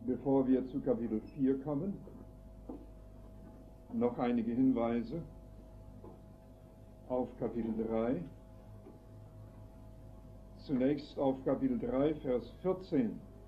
Bevor wir zu Kapitel 4 kommen, noch einige Hinweise auf Kapitel 3. Zunächst auf Kapitel 3, Vers 14.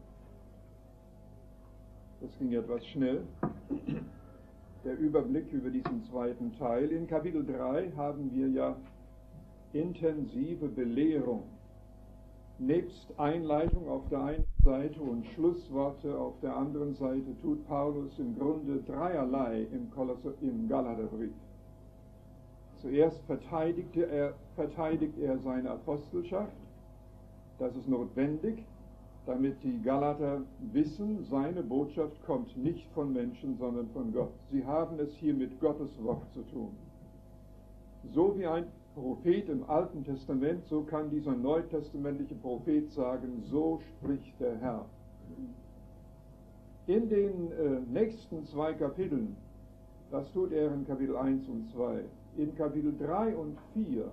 Das ging etwas schnell. Der Überblick über diesen zweiten Teil. In Kapitel 3 haben wir ja intensive Belehrung. Nebst Einleitung auf der einen Seite und Schlussworte auf der anderen Seite tut Paulus im Grunde dreierlei im Galaterbrief. Zuerst verteidigt er seine Apostelschaft. Das ist notwendig, damit die Galater wissen, seine Botschaft kommt nicht von Menschen, sondern von Gott. Sie haben es hier mit Gottes Wort zu tun. So wie ein Prophet im Alten Testament, so kann dieser neutestamentliche Prophet sagen, so spricht der Herr. In den nächsten zwei Kapiteln, das tut er in Kapitel 1 und 2, in Kapitel 3 und 4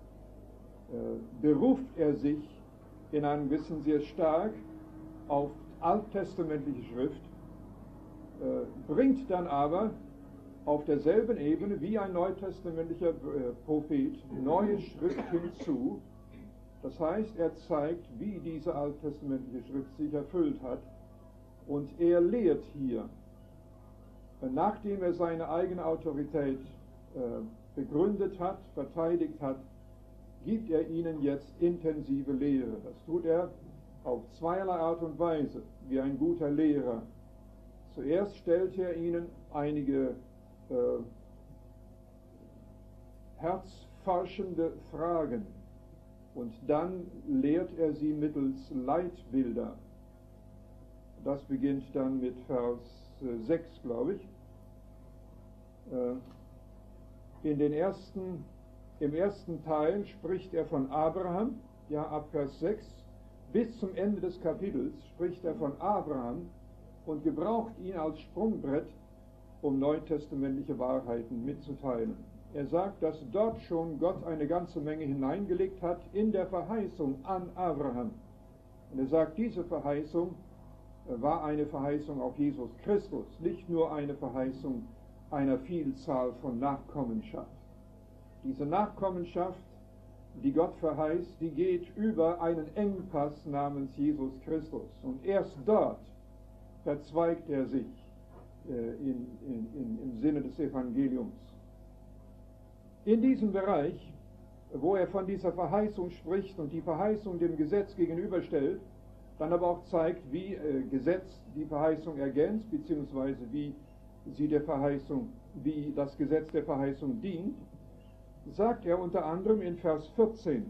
beruft er sich in einem Wissen sehr stark auf alttestamentliche Schrift, bringt dann aber auf derselben Ebene wie ein neutestamentlicher Prophet neue Schrift hinzu. Das heißt, er zeigt, wie diese alttestamentliche Schrift sich erfüllt hat. Und er lehrt hier, nachdem er seine eigene Autorität begründet hat, verteidigt hat, gibt er ihnen jetzt intensive Lehre. Das tut er auf zweierlei Art und Weise, wie ein guter Lehrer. Zuerst stellt er ihnen einige herzforschende Fragen und dann lehrt er sie mittels Leitbilder. Das beginnt dann mit Vers 6, glaube ich. Im ersten Teil spricht er von Abraham, ja ab Vers 6, bis zum Ende des Kapitels spricht er von Abraham und gebraucht ihn als Sprungbrett, um neutestamentliche Wahrheiten mitzuteilen. Er sagt, dass dort schon Gott eine ganze Menge hineingelegt hat in der Verheißung an Abraham. Und er sagt, diese Verheißung war eine Verheißung auf Jesus Christus, nicht nur eine Verheißung einer Vielzahl von Nachkommenschaft. Diese Nachkommenschaft, die Gott verheißt, die geht über einen Engpass namens Jesus Christus. Und erst dort verzweigt er sich im Sinne des Evangeliums. In diesem Bereich, wo er von dieser Verheißung spricht und die Verheißung dem Gesetz gegenüberstellt, dann aber auch zeigt, wie Gesetz die Verheißung ergänzt, beziehungsweise wie das Gesetz der Verheißung dient, sagt er unter anderem in Vers 14,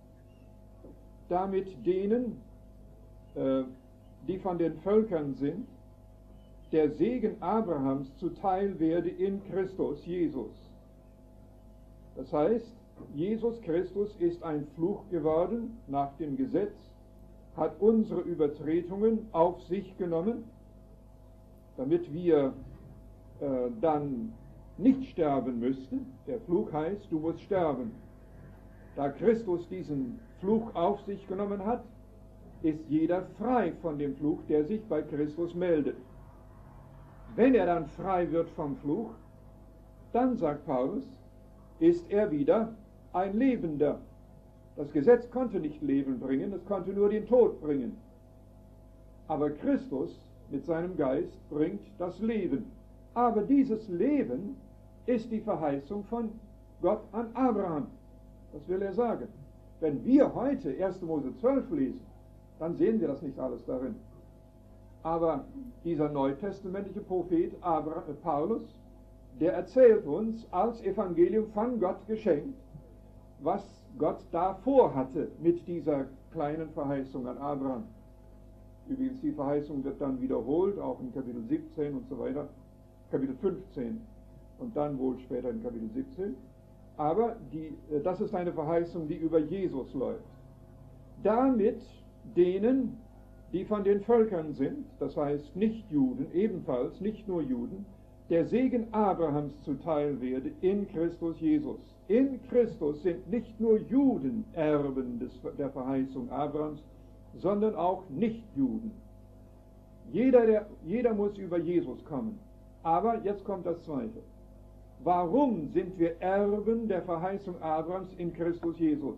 damit denen, die von den Völkern sind, der Segen Abrahams zuteil werde in Christus Jesus. Das heißt, Jesus Christus ist ein Fluch geworden nach dem Gesetz, hat unsere Übertretungen auf sich genommen, damit wir dann nicht sterben müssten. Der Fluch heißt, du musst sterben. Da Christus diesen Fluch auf sich genommen hat, ist jeder frei von dem Fluch, der sich bei Christus meldet. Wenn er dann frei wird vom Fluch, dann, sagt Paulus, ist er wieder ein Lebender. Das Gesetz konnte nicht Leben bringen, es konnte nur den Tod bringen. Aber Christus mit seinem Geist bringt das Leben. Aber dieses Leben ist die Verheißung von Gott an Abraham. Das will er sagen. Wenn wir heute 1. Mose 12 lesen, dann sehen wir das nicht alles darin. Aber dieser neutestamentliche Prophet Paulus, der erzählt uns als Evangelium von Gott geschenkt, was Gott da vorhatte mit dieser kleinen Verheißung an Abraham. Übrigens, die Verheißung wird dann wiederholt, auch in Kapitel 17 und so weiter, Kapitel 15 und dann wohl später in Kapitel 17. Aber das ist eine Verheißung, die über Jesus läuft. Damit denen, die von den Völkern sind, das heißt nicht Juden, ebenfalls nicht nur Juden, der Segen Abrahams zuteil werde in Christus Jesus. In Christus sind nicht nur Juden Erben der Verheißung Abrahams, sondern auch Nichtjuden. Jeder muss über Jesus kommen. Aber jetzt kommt das Zweite. Warum sind wir Erben der Verheißung Abrahams in Christus Jesus?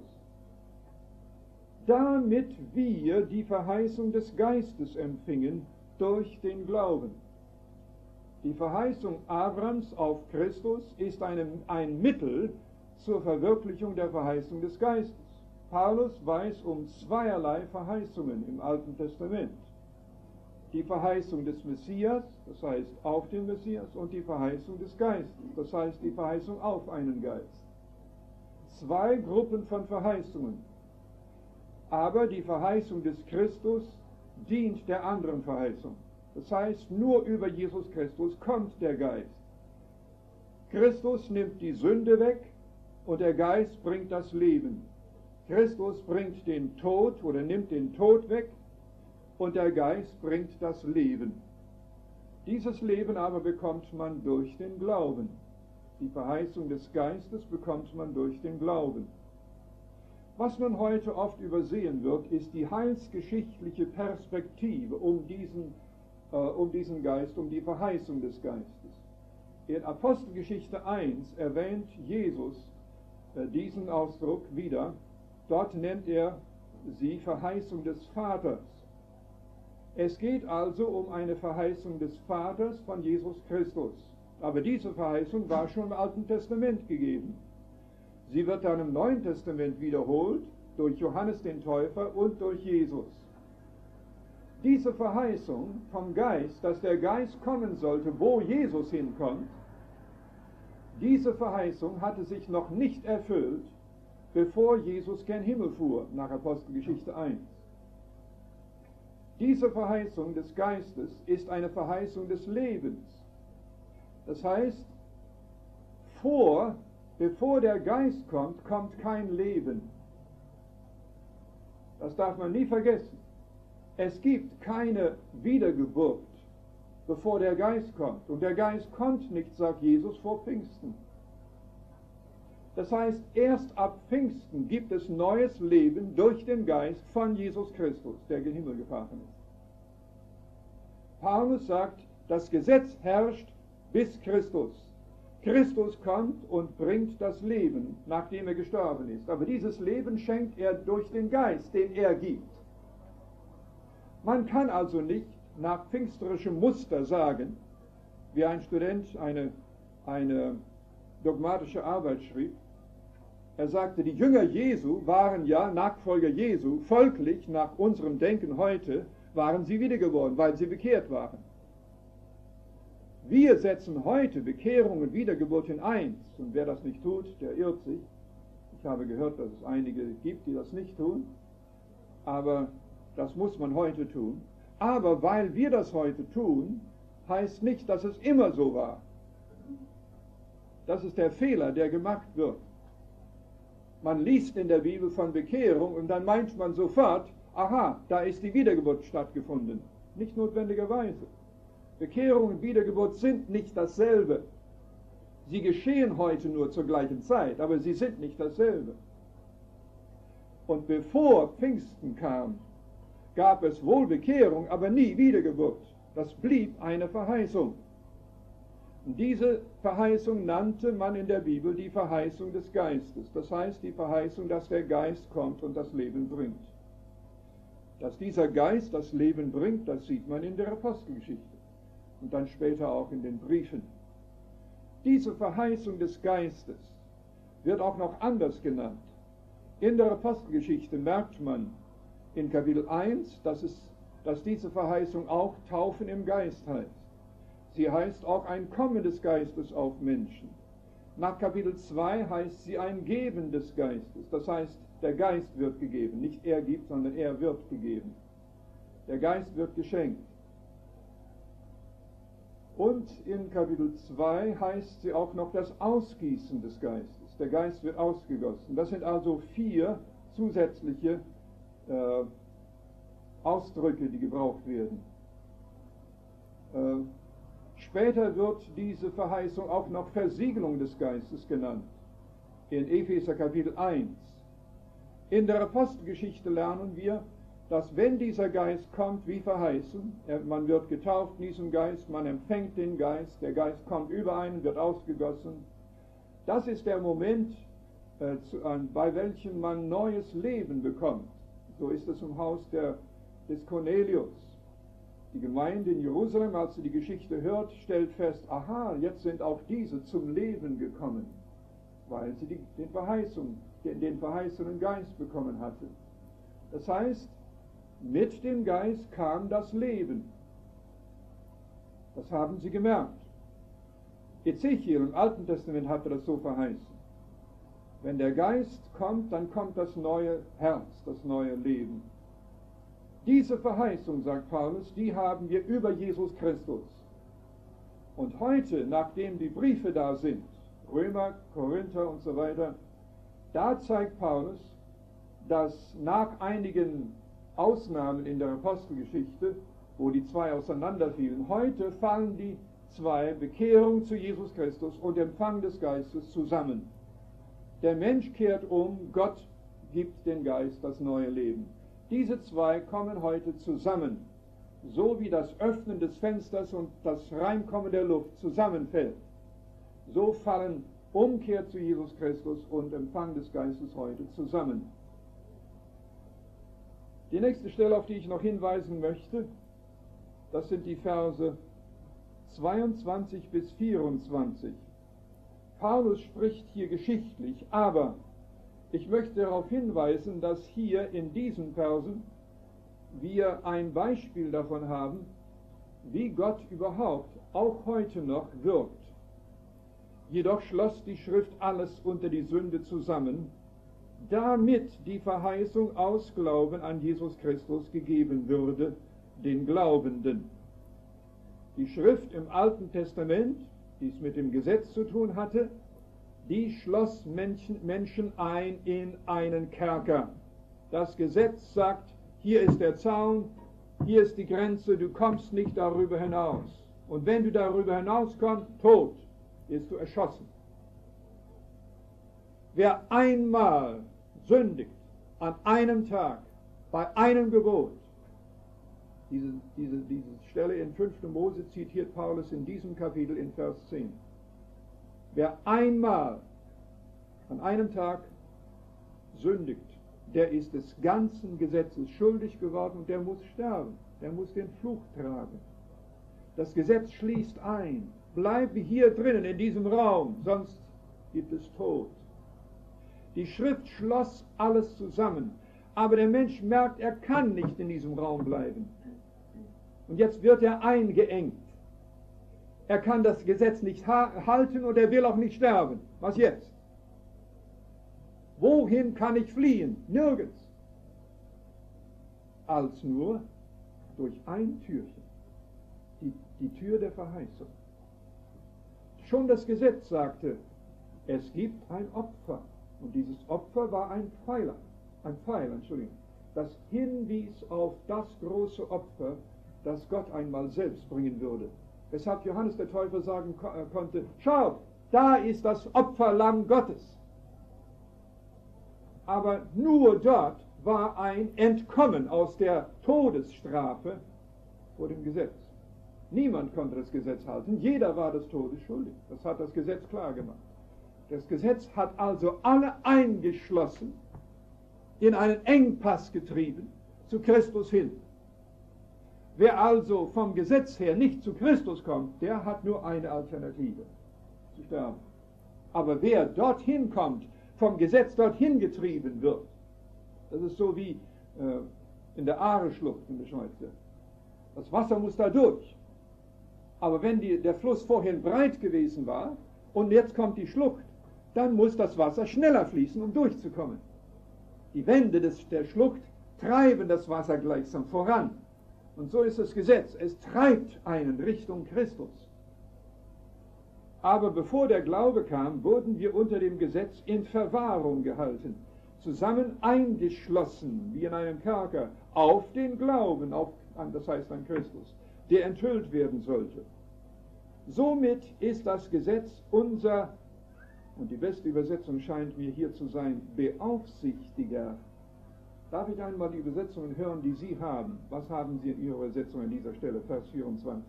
Damit wir die Verheißung des Geistes empfingen durch den Glauben. Die Verheißung Abrahams auf Christus ist ein Mittel zur Verwirklichung der Verheißung des Geistes. Paulus weiß um zweierlei Verheißungen im Alten Testament. Die Verheißung des Messias, das heißt auf den Messias, und die Verheißung des Geistes, das heißt die Verheißung auf einen Geist. Zwei Gruppen von Verheißungen. Aber die Verheißung des Christus dient der anderen Verheißung. Das heißt, nur über Jesus Christus kommt der Geist. Christus nimmt die Sünde weg und der Geist bringt das Leben. Christus bringt den Tod oder nimmt den Tod weg und der Geist bringt das Leben. Dieses Leben aber bekommt man durch den Glauben. Die Verheißung des Geistes bekommt man durch den Glauben. Was nun heute oft übersehen wird, ist die heilsgeschichtliche Perspektive um diesen Geist, um die Verheißung des Geistes. In Apostelgeschichte 1 erwähnt Jesus diesen Ausdruck wieder. Dort nennt er sie Verheißung des Vaters. Es geht also um eine Verheißung des Vaters von Jesus Christus. Aber diese Verheißung war schon im Alten Testament gegeben. Sie wird dann im Neuen Testament wiederholt durch Johannes den Täufer und durch Jesus. Diese Verheißung vom Geist, dass der Geist kommen sollte, wo Jesus hinkommt, diese Verheißung hatte sich noch nicht erfüllt, bevor Jesus gen Himmel fuhr, nach Apostelgeschichte 1. Diese Verheißung des Geistes ist eine Verheißung des Lebens. Das heißt, bevor der Geist kommt, kommt kein Leben. Das darf man nie vergessen. Es gibt keine Wiedergeburt, bevor der Geist kommt. Und der Geist kommt nicht, sagt Jesus, vor Pfingsten. Das heißt, erst ab Pfingsten gibt es neues Leben durch den Geist von Jesus Christus, der gen Himmel gefahren ist. Paulus sagt, das Gesetz herrscht bis Christus. Christus kommt und bringt das Leben, nachdem er gestorben ist. Aber dieses Leben schenkt er durch den Geist, den er gibt. Man kann also nicht nach pfingsterischem Muster sagen, wie ein Student eine dogmatische Arbeit schrieb. Er sagte, die Jünger Jesu waren ja Nachfolger Jesu, folglich nach unserem Denken heute waren sie wiedergeboren, weil sie bekehrt waren. Wir setzen heute Bekehrung und Wiedergeburt in eins, und wer das nicht tut, der irrt sich. Ich habe gehört, dass es einige gibt, die das nicht tun, aber das muss man heute tun. Aber weil wir das heute tun, heißt nicht, dass es immer so war. Das ist der Fehler, der gemacht wird. Man liest in der Bibel von Bekehrung und dann meint man sofort, aha, da ist die Wiedergeburt stattgefunden. Nicht notwendigerweise. Bekehrung und Wiedergeburt sind nicht dasselbe. Sie geschehen heute nur zur gleichen Zeit, aber sie sind nicht dasselbe. Und bevor Pfingsten kam, gab es wohl Bekehrung, aber nie Wiedergeburt. Das blieb eine Verheißung. Und diese Verheißung nannte man in der Bibel die Verheißung des Geistes. Das heißt die Verheißung, dass der Geist kommt und das Leben bringt. Dass dieser Geist das Leben bringt, das sieht man in der Apostelgeschichte und dann später auch in den Briefen. Diese Verheißung des Geistes wird auch noch anders genannt. In der Apostelgeschichte merkt man in Kapitel 1, dass diese Verheißung auch Taufen im Geist heißt. Sie heißt auch ein Kommen des Geistes auf Menschen. Nach Kapitel 2 heißt sie ein Geben des Geistes. Das heißt, der Geist wird gegeben. Nicht er gibt, sondern er wird gegeben. Der Geist wird geschenkt. Und in Kapitel 2 heißt sie auch noch das Ausgießen des Geistes. Der Geist wird ausgegossen. Das sind also 4 zusätzliche Ausdrücke, die gebraucht werden. Später wird diese Verheißung auch noch Versiegelung des Geistes genannt, in Epheser Kapitel 1. In der Apostelgeschichte lernen wir, dass wenn dieser Geist kommt, wie verheißen, man wird getauft in diesem Geist, man empfängt den Geist, der Geist kommt über einen, wird ausgegossen. Das ist der Moment, bei welchem man neues Leben bekommt. So ist es im Haus des Cornelius. Die Gemeinde in Jerusalem, als sie die Geschichte hört, stellt fest, aha, jetzt sind auch diese zum Leben gekommen, weil sie den verheißenen Geist bekommen hatten. Das heißt, mit dem Geist kam das Leben. Das haben sie gemerkt. Ezechiel im Alten Testament hatte das so verheißen. Wenn der Geist kommt, dann kommt das neue Herz, das neue Leben. Diese Verheißung, sagt Paulus, die haben wir über Jesus Christus. Und heute, nachdem die Briefe da sind, Römer, Korinther und so weiter, da zeigt Paulus, dass nach einigen Ausnahmen in der Apostelgeschichte, wo die zwei auseinanderfielen, heute fallen die zwei, Bekehrung zu Jesus Christus und Empfang des Geistes, zusammen. Der Mensch kehrt um, Gott gibt dem Geist das neue Leben. Diese zwei kommen heute zusammen, so wie das Öffnen des Fensters und das Reinkommen der Luft zusammenfällt. So fallen Umkehr zu Jesus Christus und Empfang des Geistes heute zusammen. Die nächste Stelle, auf die ich noch hinweisen möchte, das sind die Verse 22 bis 24. Paulus spricht hier geschichtlich, aber ich möchte darauf hinweisen, dass hier in diesen Versen wir ein Beispiel davon haben, wie Gott überhaupt auch heute noch wirkt. Jedoch schloss die Schrift alles unter die Sünde zusammen, damit die Verheißung aus Glauben an Jesus Christus gegeben würde, den Glaubenden. Die Schrift im Alten Testament, die es mit dem Gesetz zu tun hatte, die schloss Menschen ein in einen Kerker. Das Gesetz sagt, hier ist der Zaun, hier ist die Grenze, du kommst nicht darüber hinaus. Und wenn du darüber hinauskommst, tot, wirst du erschossen. Wer einmal sündigt, an einem Tag, bei einem Gebot, diese Stelle in 5. Mose zitiert Paulus in diesem Kapitel in Vers 10. Wer einmal an einem Tag sündigt, der ist des ganzen Gesetzes schuldig geworden und der muss sterben, der muss den Fluch tragen. Das Gesetz schließt ein, bleibe hier drinnen in diesem Raum, sonst gibt es Tod. Die Schrift schloss alles zusammen, aber der Mensch merkt, er kann nicht in diesem Raum bleiben. Und jetzt wird er eingeengt. Er kann das Gesetz nicht halten und er will auch nicht sterben. Was jetzt? Wohin kann ich fliehen? Nirgends. Als nur durch ein Türchen. Die Tür der Verheißung. Schon das Gesetz sagte, es gibt ein Opfer. Und dieses Opfer war ein Pfeil, das hinwies auf das große Opfer, das Gott einmal selbst bringen würde. Weshalb Johannes der Täufer sagen konnte, schaut, da ist das Opferlamm Gottes. Aber nur dort war ein Entkommen aus der Todesstrafe vor dem Gesetz. Niemand konnte das Gesetz halten, jeder war des Todes schuldig. Das hat das Gesetz klar gemacht. Das Gesetz hat also alle eingeschlossen, in einen Engpass getrieben, zu Christus hin. Wer also vom Gesetz her nicht zu Christus kommt, der hat nur eine Alternative, zu sterben. Aber wer dorthin kommt, vom Gesetz dorthin getrieben wird, das ist so wie in der Aare-Schlucht in der Schweiz. Das Wasser muss da durch. Aber wenn der Fluss vorhin breit gewesen war und jetzt kommt die Schlucht, dann muss das Wasser schneller fließen, um durchzukommen. Die Wände der Schlucht treiben das Wasser gleichsam voran. Und so ist das Gesetz. Es treibt einen Richtung Christus. Aber bevor der Glaube kam, wurden wir unter dem Gesetz in Verwahrung gehalten, zusammen eingeschlossen, wie in einem Kerker, auf den Glauben, das heißt an Christus, der enthüllt werden sollte. Somit ist das Gesetz unser, und die beste Übersetzung scheint mir hier zu sein, Beaufsichtiger. Darf ich einmal die Übersetzungen hören, die Sie haben? Was haben Sie in Ihrer Übersetzung an dieser Stelle, Vers 24?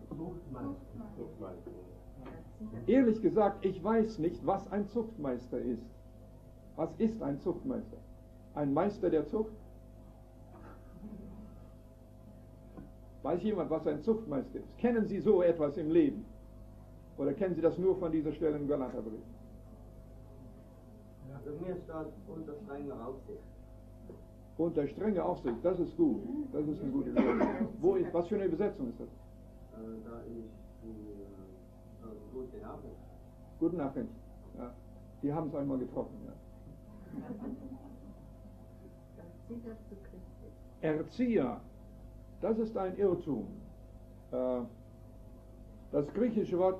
Ehrlich gesagt, ich weiß nicht, was ein Zuchtmeister ist. Was ist ein Zuchtmeister? Ein Meister der Zucht? Weiß jemand, was ein Zuchtmeister ist? Kennen Sie so etwas im Leben? Oder kennen Sie das nur von dieser Stelle im Galaterbrief? Also mir steht unter strenger Aufsicht. Unter strenger Aufsicht, das ist gut. Das ist eine gute Übersetzung. Was für eine Übersetzung ist das? Da ist die gute Nachricht. Gute Nachricht. Ja. Die haben es einmal getroffen. Ja. Erzieher, das ist ein Irrtum. Das griechische Wort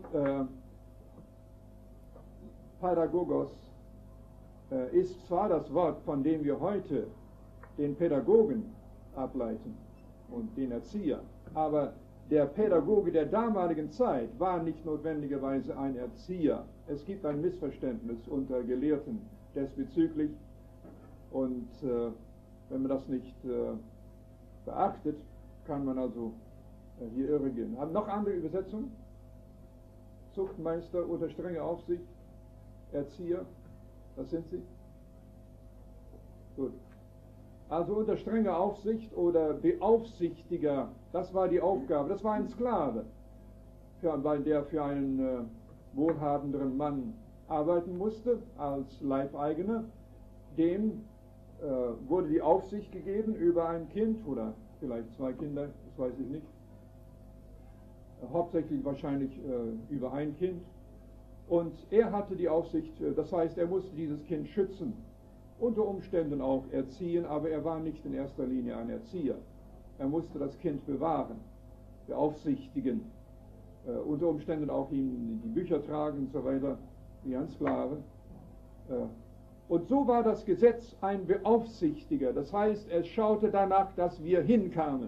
Pädagogos ist zwar das Wort, von dem wir heute den Pädagogen ableiten und den Erzieher, aber der Pädagoge der damaligen Zeit war nicht notwendigerweise ein Erzieher. Es gibt ein Missverständnis unter Gelehrten diesbezüglich und wenn man das nicht beachtet, kann man also hier irregehen. Haben noch andere Übersetzungen? Zuchtmeister unter strenger Aufsicht, Erzieher, was sind sie? Gut. Also unter strenger Aufsicht oder Beaufsichtiger, das war die Aufgabe, das war ein Sklave, weil der für einen wohlhabenderen Mann arbeiten musste, als Leibeigener. Dem wurde die Aufsicht gegeben über ein Kind oder vielleicht 2 Kinder, das weiß ich nicht. Hauptsächlich wahrscheinlich über ein Kind. Und er hatte die Aufsicht, das heißt, er musste dieses Kind schützen, unter Umständen auch erziehen, aber er war nicht in erster Linie ein Erzieher. Er musste das Kind bewahren, beaufsichtigen, unter Umständen auch ihm die Bücher tragen und so weiter, wie ein Sklave. Und so war das Gesetz ein Beaufsichtiger, das heißt, es schaute danach, dass wir hinkamen.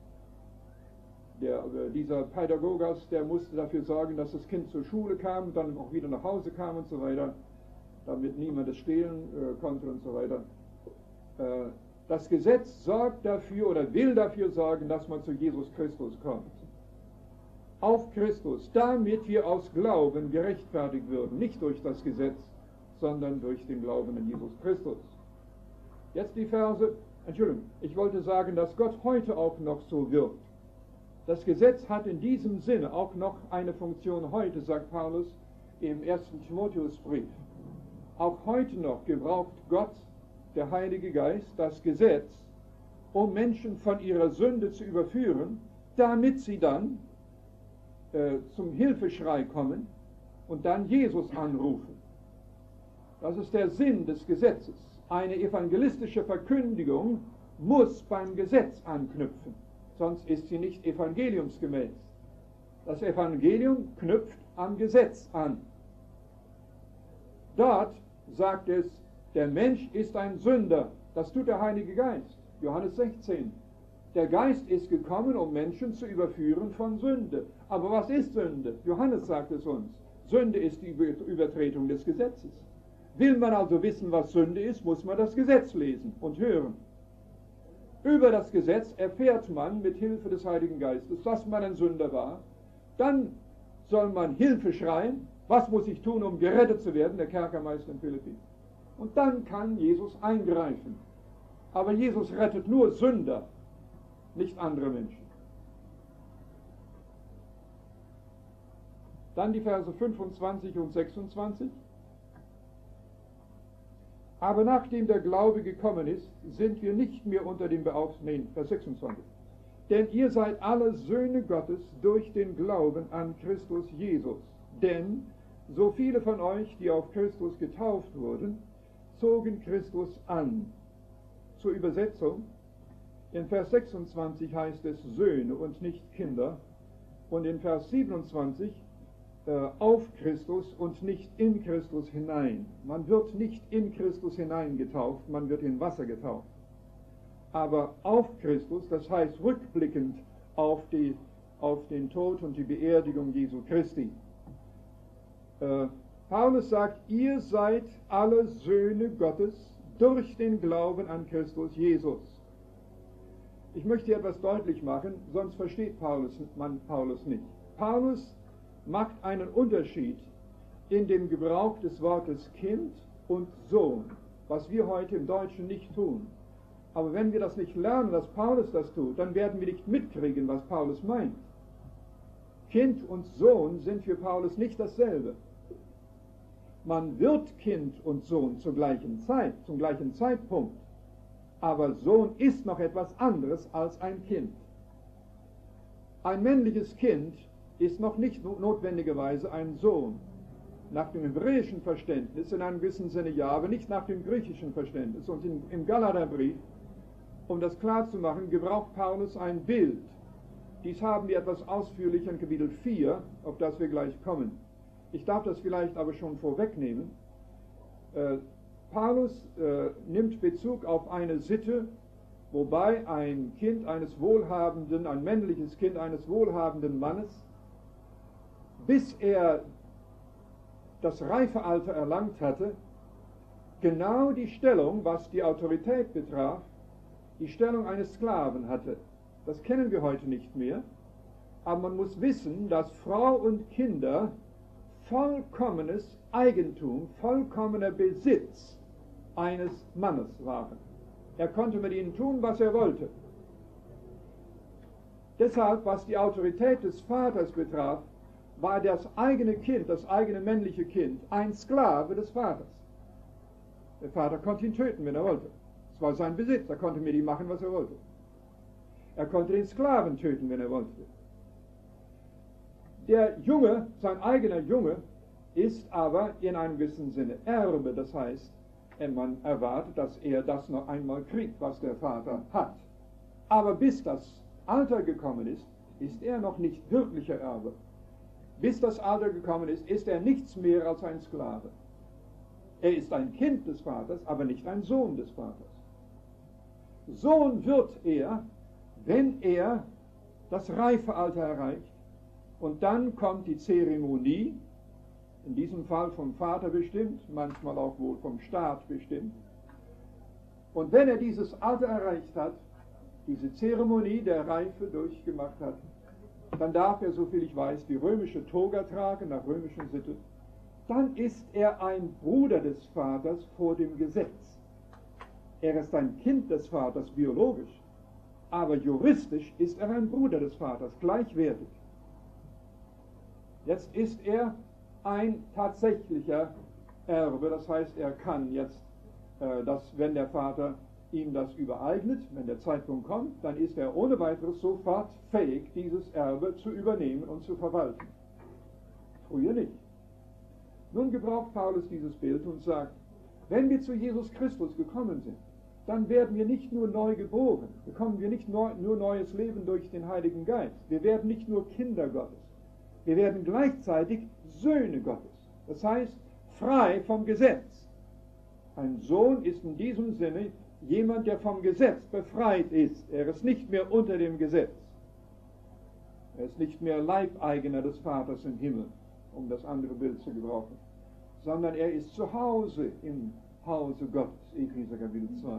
Dieser Pädagogos, der musste dafür sorgen, dass das Kind zur Schule kam und dann auch wieder nach Hause kam und so weiter, damit niemand es stehlen konnte und so weiter. Das Gesetz sorgt dafür oder will dafür sorgen, dass man zu Jesus Christus kommt. Auf Christus, damit wir aus Glauben gerechtfertigt würden, nicht durch das Gesetz, sondern durch den Glauben an Jesus Christus. Jetzt die Verse, Entschuldigung, ich wollte sagen, dass Gott heute auch noch so wirkt. Das Gesetz hat in diesem Sinne auch noch eine Funktion heute, sagt Paulus im 1. Timotheusbrief. Auch heute noch gebraucht Gott, der Heilige Geist, das Gesetz, um Menschen von ihrer Sünde zu überführen, damit sie dann zum Hilfeschrei kommen und dann Jesus anrufen. Das ist der Sinn des Gesetzes. Eine evangelistische Verkündigung muss beim Gesetz anknüpfen, sonst ist sie nicht evangeliumsgemäß. Das Evangelium knüpft am Gesetz an. Dort sagt es, der Mensch ist ein Sünder. Das tut der Heilige Geist. Johannes 16. Der Geist ist gekommen, um Menschen zu überführen von Sünde. Aber was ist Sünde? Johannes sagt es uns. Sünde ist die Übertretung des Gesetzes. Will man also wissen, was Sünde ist, muss man das Gesetz lesen und hören. Über das Gesetz erfährt man mit Hilfe des Heiligen Geistes, dass man ein Sünder war. Dann soll man Hilfe schreien. Was muss ich tun, um gerettet zu werden? Der Kerkermeister in Philippi. Und dann kann Jesus eingreifen. Aber Jesus rettet nur Sünder, nicht andere Menschen. Dann die Verse 25 und 26. Aber nachdem der Glaube gekommen ist, sind wir nicht mehr unter dem Vers 26. Denn ihr seid alle Söhne Gottes durch den Glauben an Christus Jesus. Denn so viele von euch, die auf Christus getauft wurden, zogen Christus an. Zur Übersetzung, in Vers 26 heißt es Söhne und nicht Kinder. Und in Vers 27 auf Christus und nicht in Christus hinein. Man wird nicht in Christus hinein getauft, man wird in Wasser getauft. Aber auf Christus, das heißt rückblickend auf den Tod und die Beerdigung Jesu Christi. Paulus sagt, ihr seid alle Söhne Gottes durch den Glauben an Christus Jesus. Ich möchte hier etwas deutlich machen, sonst versteht man Paulus nicht. Paulus macht einen Unterschied in dem Gebrauch des Wortes Kind und Sohn, was wir heute im Deutschen nicht tun. Aber wenn wir das nicht lernen, dass Paulus das tut, dann werden wir nicht mitkriegen, was Paulus meint. Kind und Sohn sind für Paulus nicht dasselbe. Man wird Kind und Sohn zur gleichen Zeit, zum gleichen Zeitpunkt. Aber Sohn ist noch etwas anderes als ein Kind. Ein männliches Kind ist noch nicht notwendigerweise ein Sohn. Nach dem hebräischen Verständnis in einem gewissen Sinne ja, aber nicht nach dem griechischen Verständnis. Und im Galaterbrief, um das klarzumachen, gebraucht Paulus ein Bild. Dies haben wir etwas ausführlicher in Kapitel 4, auf das wir gleich kommen. Ich darf das vielleicht aber schon vorwegnehmen. Paulus nimmt Bezug auf eine Sitte, wobei ein Kind eines wohlhabenden, ein männliches Kind eines wohlhabenden Mannes, bis er das Reifealter erlangt hatte, genau die Stellung, was die Autorität betraf, die Stellung eines Sklaven hatte. Das kennen wir heute nicht mehr, aber man muss wissen, dass Frau und Kinder vollkommenes Eigentum, vollkommener Besitz eines Mannes waren. Er konnte mit ihnen tun, was er wollte. Deshalb, was die Autorität des Vaters betraf, war das eigene Kind, das eigene männliche Kind, ein Sklave des Vaters. Der Vater konnte ihn töten, wenn er wollte. Es war sein Besitz, er konnte mit ihm machen, was er wollte. Er konnte den Sklaven töten, wenn er wollte. Der Junge, sein eigener Junge, ist aber in einem gewissen Sinne Erbe. Das heißt, man erwartet, dass er das noch einmal kriegt, was der Vater hat. Aber bis das Alter gekommen ist, ist er noch nicht wirklicher Erbe. Bis das Alter gekommen ist er nichts mehr als ein Sklave. Er ist ein Kind des Vaters, aber nicht ein Sohn des Vaters. Sohn wird er, wenn er das Reifealter erreicht. Und dann kommt die Zeremonie, in diesem Fall vom Vater bestimmt, manchmal auch wohl vom Staat bestimmt. Und wenn er dieses Alter erreicht hat, diese Zeremonie der Reife durchgemacht hat, dann darf er, soviel ich weiß, die römische Toga tragen, nach römischer Sitte. Dann ist er ein Bruder des Vaters vor dem Gesetz. Er ist ein Kind des Vaters biologisch, aber juristisch ist er ein Bruder des Vaters, gleichwertig. Jetzt ist er ein tatsächlicher Erbe, das heißt, er kann jetzt, wenn der Vater ihm das übereignet, wenn der Zeitpunkt kommt, dann ist er ohne weiteres sofort fähig, dieses Erbe zu übernehmen und zu verwalten. Früher nicht. Nun gebraucht Paulus dieses Bild und sagt, wenn wir zu Jesus Christus gekommen sind, dann werden wir nicht nur neu geboren, bekommen wir nicht nur neues Leben durch den Heiligen Geist. Wir werden nicht nur Kinder Gottes, wir werden gleichzeitig Söhne Gottes. Das heißt, frei vom Gesetz. Ein Sohn ist in diesem Sinne jemand, der vom Gesetz befreit ist. Er ist nicht mehr unter dem Gesetz. Er ist nicht mehr Leibeigener des Vaters im Himmel, um das andere Bild zu gebrauchen, sondern er ist zu Hause im Hause Gottes, Epheser Kapitel 2.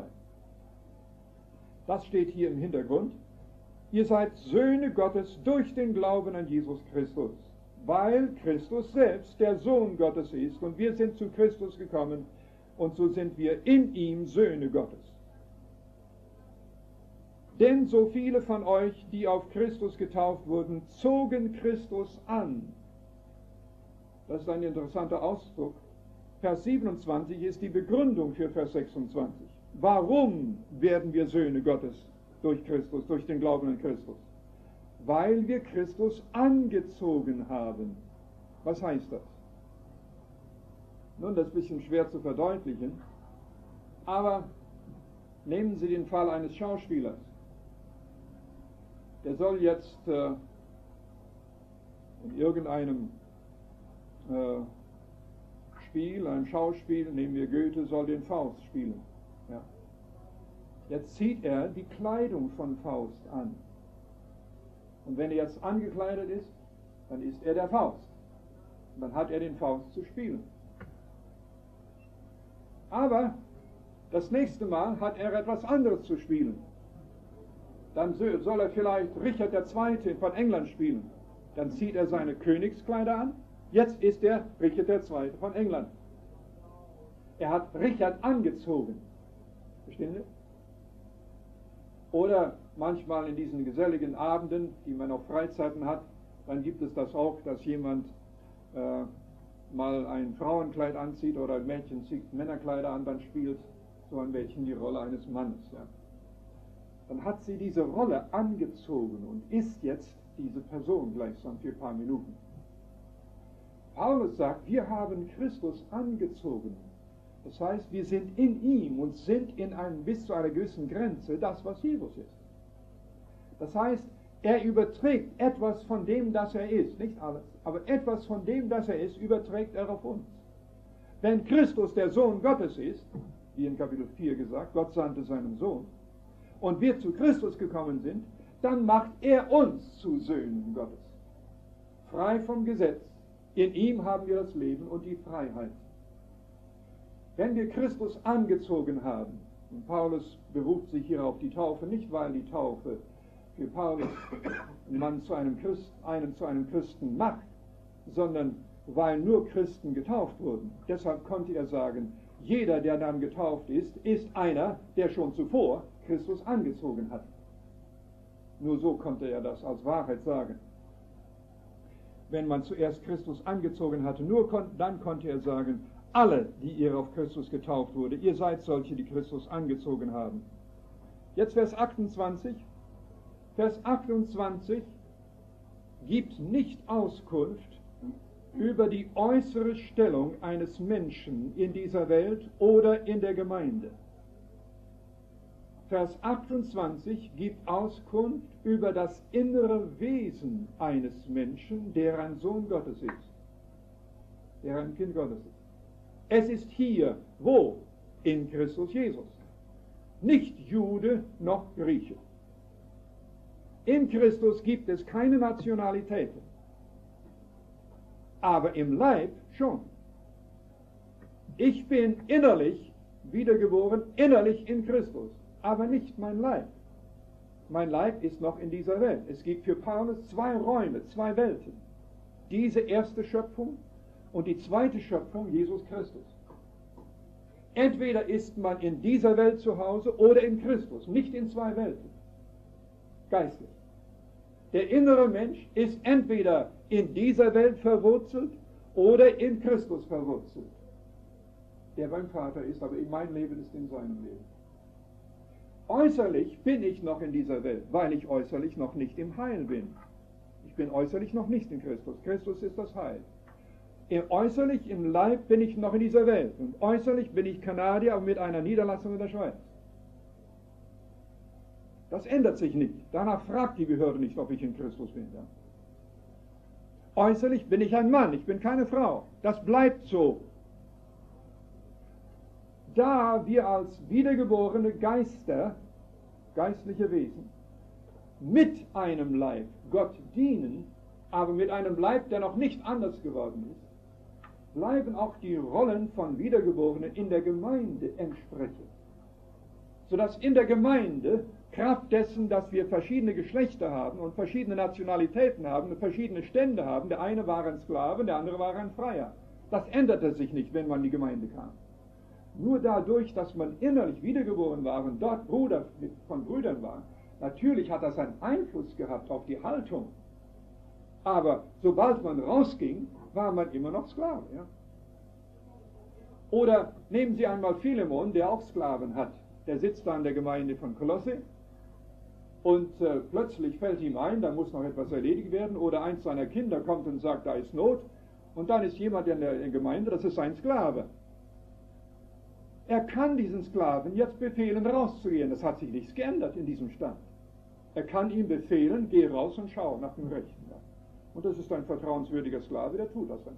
Das steht hier im Hintergrund. Ihr seid Söhne Gottes durch den Glauben an Jesus Christus, weil Christus selbst der Sohn Gottes ist und wir sind zu Christus gekommen und so sind wir in ihm Söhne Gottes. Denn so viele von euch, die auf Christus getauft wurden, zogen Christus an. Das ist ein interessanter Ausdruck. Vers 27 ist die Begründung für Vers 26. Warum werden wir Söhne Gottes durch Christus, durch den Glauben an Christus? Weil wir Christus angezogen haben. Was heißt das? Nun, das ist ein bisschen schwer zu verdeutlichen, aber nehmen Sie den Fall eines Schauspielers. Der soll jetzt in irgendeinem Spiel, einem Schauspiel, nehmen wir Goethe, soll den Faust spielen. Ja. Jetzt zieht er die Kleidung von Faust an. Und wenn er jetzt angekleidet ist, dann ist er der Faust. Und dann hat er den Faust zu spielen. Aber das nächste Mal hat er etwas anderes zu spielen. dann soll er vielleicht Richard II. Von England spielen. Dann zieht er seine Königskleider an. Jetzt ist er Richard II. Von England. Er hat Richard angezogen. Verstehen Sie? Oder manchmal in diesen geselligen Abenden, die man auf Freizeiten hat, dann gibt es das auch, dass jemand mal ein Frauenkleid anzieht oder ein Mädchen zieht Männerkleider an, dann spielt so ein Mädchen die Rolle eines Mannes. Ja. Dann hat sie diese Rolle angezogen und ist jetzt diese Person gleichsam für ein paar Minuten. Paulus sagt, wir haben Christus angezogen. Das heißt, wir sind in ihm und sind bis zu einer gewissen Grenze das, was Jesus ist. Das heißt, er überträgt etwas von dem, das er ist. Nicht alles, aber etwas von dem, das er ist, überträgt er auf uns. Wenn Christus der Sohn Gottes ist, wie in Kapitel 4 gesagt, Gott sandte seinen Sohn, und wir zu Christus gekommen sind, dann macht er uns zu Söhnen Gottes. Frei vom Gesetz. In ihm haben wir das Leben und die Freiheit. Wenn wir Christus angezogen haben, und Paulus beruft sich hier auf die Taufe, nicht weil die Taufe für Paulus einen zu einem Christen macht, sondern weil nur Christen getauft wurden. Deshalb konnte er sagen, jeder, der dann getauft ist, ist einer, der schon zuvor Christus angezogen hat. Nur so konnte er das als Wahrheit sagen. Wenn man zuerst Christus angezogen hatte, dann konnte er sagen, alle, die ihr auf Christus getauft wurde, ihr seid solche, die Christus angezogen haben. Jetzt Vers 28. Vers 28 gibt nicht Auskunft über die äußere Stellung eines Menschen in dieser Welt oder in der Gemeinde. Vers 28 gibt Auskunft über das innere Wesen eines Menschen, der ein Sohn Gottes ist, der ein Kind Gottes ist. Es ist hier, wo? In Christus Jesus. Nicht Jude noch Grieche. In Christus gibt es keine Nationalitäten, aber im Leib schon. Ich bin innerlich wiedergeboren, innerlich in Christus, aber nicht mein Leib. Mein Leib ist noch in dieser Welt. Es gibt für Paulus zwei Räume, zwei Welten. Diese erste Schöpfung und die zweite Schöpfung, Jesus Christus. Entweder ist man in dieser Welt zu Hause oder in Christus, nicht in zwei Welten. Geistlich. Der innere Mensch ist entweder in dieser Welt verwurzelt oder in Christus verwurzelt, der beim Vater ist, aber mein Leben ist in seinem Leben. Äußerlich bin ich noch in dieser Welt, weil ich äußerlich noch nicht im Heil bin. Ich bin äußerlich noch nicht in Christus. Christus ist das Heil. Äußerlich im Leib bin ich noch in dieser Welt und äußerlich bin ich Kanadier, aber mit einer Niederlassung in der Schweiz. Das ändert sich nicht. Danach fragt die Behörde nicht, ob ich in Christus bin. Ja? Äußerlich bin ich ein Mann, ich bin keine Frau. Das bleibt so. Da wir als wiedergeborene Geister, geistliche Wesen, mit einem Leib Gott dienen, aber mit einem Leib, der noch nicht anders geworden ist, bleiben auch die Rollen von Wiedergeborenen in der Gemeinde entsprechend. Sodass in der Gemeinde, Kraft dessen, dass wir verschiedene Geschlechter haben und verschiedene Nationalitäten haben und verschiedene Stände haben, der eine war ein Sklave, der andere war ein Freier. Das änderte sich nicht, wenn man in die Gemeinde kam. Nur dadurch, dass man innerlich wiedergeboren war und dort Bruder von Brüdern war, natürlich hat das einen Einfluss gehabt auf die Haltung. Aber sobald man rausging, war man immer noch Sklave. Ja? Oder nehmen Sie einmal Philemon, der auch Sklaven hat. Der sitzt da in der Gemeinde von Kolosse und plötzlich fällt ihm ein, da muss noch etwas erledigt werden. Oder eins seiner Kinder kommt und sagt, da ist Not. Und dann ist jemand in der Gemeinde, das ist sein Sklave. Er kann diesen Sklaven jetzt befehlen, rauszugehen. Das hat sich nichts geändert in diesem Stand. Er kann ihm befehlen, geh raus und schau nach dem Rechten. Ja. Und das ist ein vertrauenswürdiger Sklave, der tut das dann.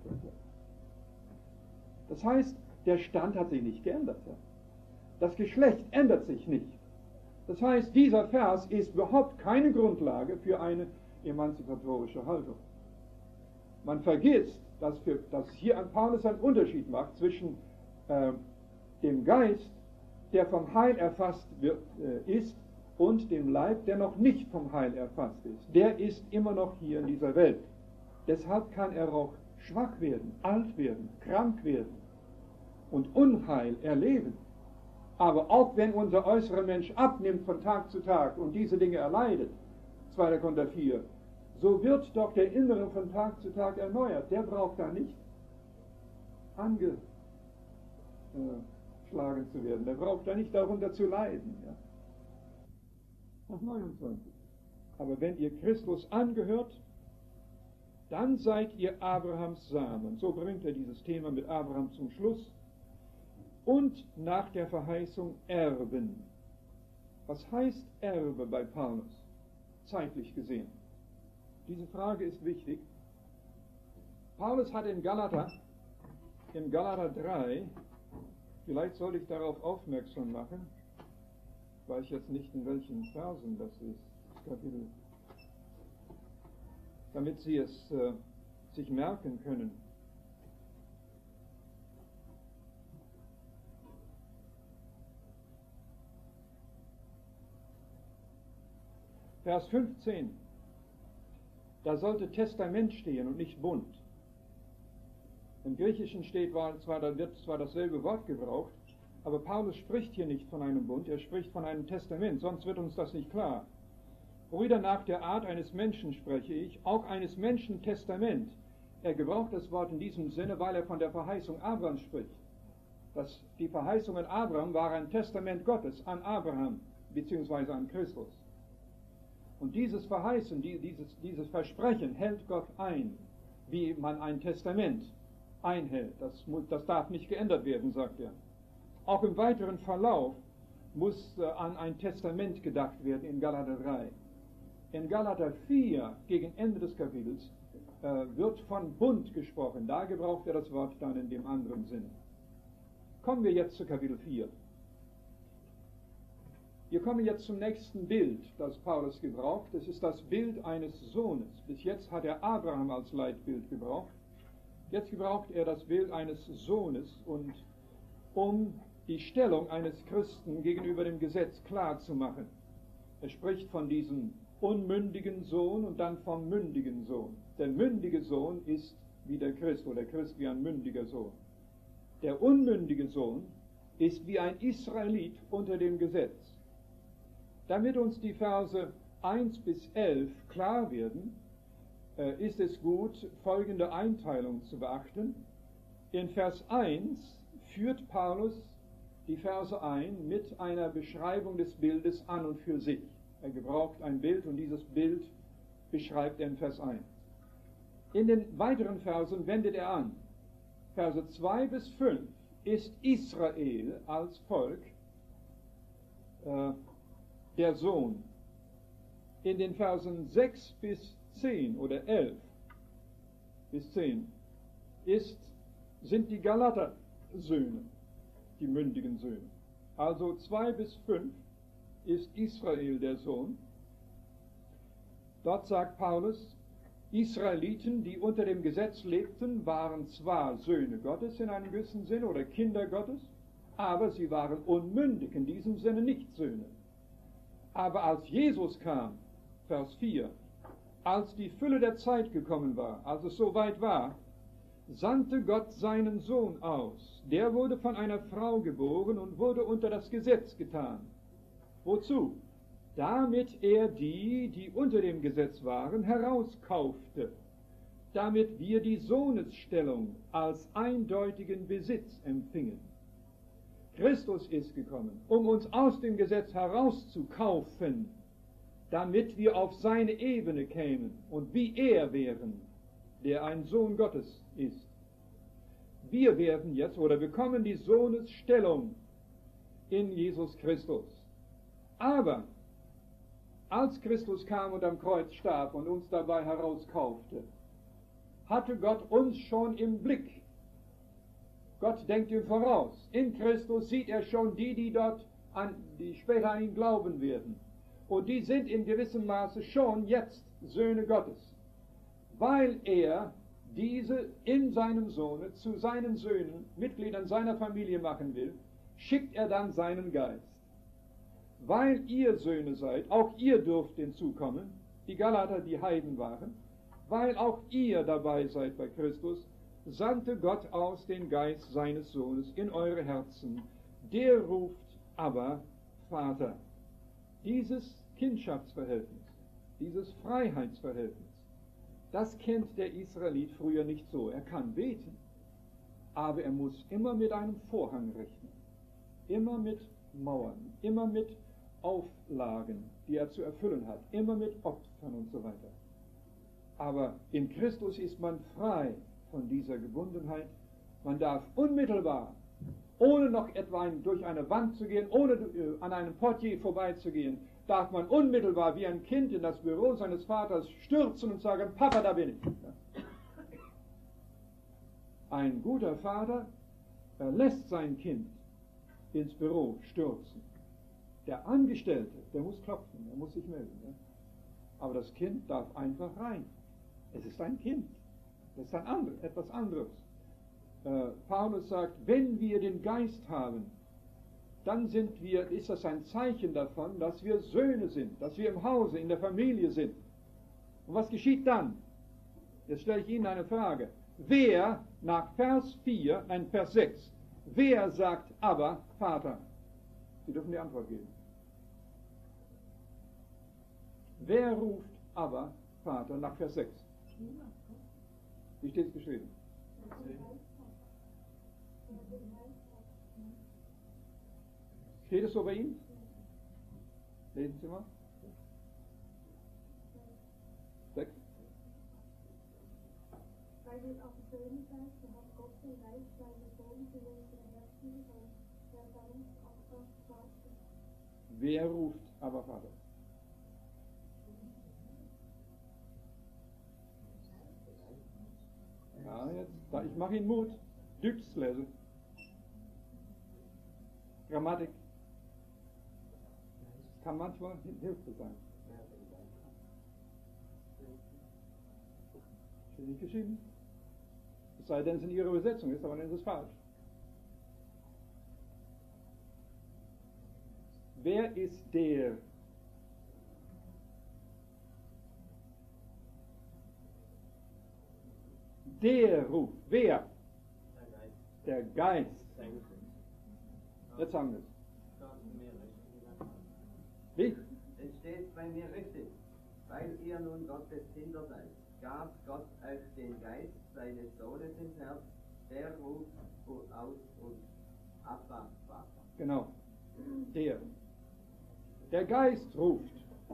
Das heißt, der Stand hat sich nicht geändert. Ja. Das Geschlecht ändert sich nicht. Das heißt, dieser Vers ist überhaupt keine Grundlage für eine emanzipatorische Haltung. Man vergisst, dass hier an Paulus einen Unterschied macht zwischen dem Geist, der vom Heil erfasst ist, und dem Leib, der noch nicht vom Heil erfasst ist. Der ist immer noch hier in dieser Welt. Deshalb kann er auch schwach werden, alt werden, krank werden und Unheil erleben. Aber auch wenn unser äußerer Mensch abnimmt von Tag zu Tag und diese Dinge erleidet, 2. Korinther 4, so wird doch der Innere von Tag zu Tag erneuert. Der braucht da nicht angeschlagen zu werden. Der braucht da nicht darunter zu leiden. Ja. Nach 29. Aber wenn ihr Christus angehört, dann seid ihr Abrahams Samen. So bringt er dieses Thema mit Abraham zum Schluss. Und nach der Verheißung Erben. Was heißt Erbe bei Paulus? Zeitlich gesehen. Diese Frage ist wichtig. Paulus hat in Galater 3, vielleicht sollte ich darauf aufmerksam machen, ich weiß jetzt nicht, in welchen Versen das ist, das Kapitel, damit Sie es sich merken können. Vers 15, da sollte Testament stehen und nicht Bund. Im Griechischen wird zwar dasselbe Wort gebraucht, aber Paulus spricht hier nicht von einem Bund, er spricht von einem Testament, sonst wird uns das nicht klar. Brüder, nach der Art eines Menschen spreche ich, auch eines Menschen Testament. Er gebraucht das Wort in diesem Sinne, weil er von der Verheißung Abraham spricht. Die Verheißung an Abraham war ein Testament Gottes an Abraham, beziehungsweise an Christus. Und dieses Verheißen, dieses Versprechen hält Gott ein, wie man ein Testament einhält. Das darf nicht geändert werden, sagt er. Auch im weiteren Verlauf muss an ein Testament gedacht werden in Galater 3. In Galater 4, gegen Ende des Kapitels, wird von Bund gesprochen. Da gebraucht er das Wort dann in dem anderen Sinn. Kommen wir jetzt zu Kapitel 4. Wir kommen jetzt zum nächsten Bild, das Paulus gebraucht. Das ist das Bild eines Sohnes. Bis jetzt hat er Abraham als Leitbild gebraucht. Jetzt gebraucht er das Bild eines Sohnes, und um die Stellung eines Christen gegenüber dem Gesetz klar zu machen. Er spricht von diesem unmündigen Sohn und dann vom mündigen Sohn. Der mündige Sohn ist wie der Christ, oder Christ wie ein mündiger Sohn. Der unmündige Sohn ist wie ein Israelit unter dem Gesetz. Damit uns die Verse 1 bis 11 klar werden, ist es gut, folgende Einteilung zu beachten. In Vers 1 führt Paulus die Verse ein mit einer Beschreibung des Bildes an und für sich. Er gebraucht ein Bild und dieses Bild beschreibt er in Vers 1. In den weiteren Versen wendet er an. Verse 2 bis 5 ist Israel als Volk der Sohn. In den Versen 6 bis 10 oder 11 bis 10 sind die Galater-Söhne, die mündigen Söhne. Also 2 bis 5 ist Israel der Sohn. Dort sagt Paulus, Israeliten, die unter dem Gesetz lebten, waren zwar Söhne Gottes in einem gewissen Sinne oder Kinder Gottes, aber sie waren unmündig, in diesem Sinne nicht Söhne. Aber als Jesus kam, Vers 4, als die Fülle der Zeit gekommen war, als es soweit war, sandte Gott seinen Sohn aus. Der wurde von einer Frau geboren und wurde unter das Gesetz getan. Wozu? Damit er die unter dem Gesetz waren, herauskaufte, damit wir die Sohnesstellung als eindeutigen Besitz empfingen. Christus ist gekommen, um uns aus dem Gesetz herauszukaufen, damit wir auf seine Ebene kämen und wie er wären, der ein Sohn Gottes ist. Wir werden jetzt oder bekommen die Sohnesstellung in Jesus Christus. Aber als Christus kam und am Kreuz starb und uns dabei herauskaufte, hatte Gott uns schon im Blick. Gott denkt ihm voraus. In Christus sieht er schon die später an ihn glauben werden. Und die sind in gewissem Maße schon jetzt Söhne Gottes. Weil er diese in seinem Sohne zu seinen Söhnen, Mitgliedern seiner Familie machen will, schickt er dann seinen Geist. weil ihr Söhne seid, auch ihr dürft hinzukommen, die Galater, die Heiden waren, weil auch ihr dabei seid bei Christus, sandte Gott aus den Geist seines Sohnes in eure Herzen, der ruft aber Vater. Dieses Kindschaftsverhältnis, dieses Freiheitsverhältnis, das kennt der Israelit früher nicht so. Er kann beten, aber er muss immer mit einem Vorhang rechnen, immer mit Mauern, immer mit Auflagen, die er zu erfüllen hat, immer mit Opfern und so weiter. Aber in Christus ist man frei von dieser Gebundenheit. Man darf unmittelbar, ohne noch etwa durch eine Wand zu gehen, ohne an einem Portier vorbeizugehen, darf man unmittelbar wie ein Kind in das Büro seines Vaters stürzen und sagen, Papa, da bin ich. Ein guter Vater lässt sein Kind ins Büro stürzen. Der Angestellte, der muss klopfen, der muss sich melden. Ja? Aber das Kind darf einfach rein. Es ist ein Kind. Das ist etwas anderes. Paulus sagt, wenn wir den Geist haben, dann ist das ein Zeichen davon, dass wir Söhne sind, dass wir im Hause, in der Familie sind. Und was geschieht dann? Jetzt stelle ich Ihnen eine Frage. Wer nach Vers 6, wer sagt aber Vater? Sie dürfen die Antwort geben. Wer ruft aber Vater nach Vers 6? Wie steht es geschrieben? Steht es so bei Ihnen? Lesen Sie mal. 6. Weil wir auch Söhne seid, so hat Gott den Geist seines Sohnes in unsere Herzen gesandt, der dann Abba Vater. Wer ruft aber Vater? Ja, jetzt, ich mache Ihnen Mut. Dybslese. Grammatik. Kann manchmal Hilfe sein. Steht nicht geschrieben. Es sei denn, es in Ihrer Übersetzung ist, aber dann ist es falsch. Wer ist der? Der ruft. Wer? Der Geist. Jetzt haben wir es. Wie? Es steht bei mir richtig. Weil ihr nun Gottes Kinder seid, gab Gott euch den Geist seines Sohnes ins Herz, der ruft aus uns Abba, Vater. Genau. Der Geist ruft.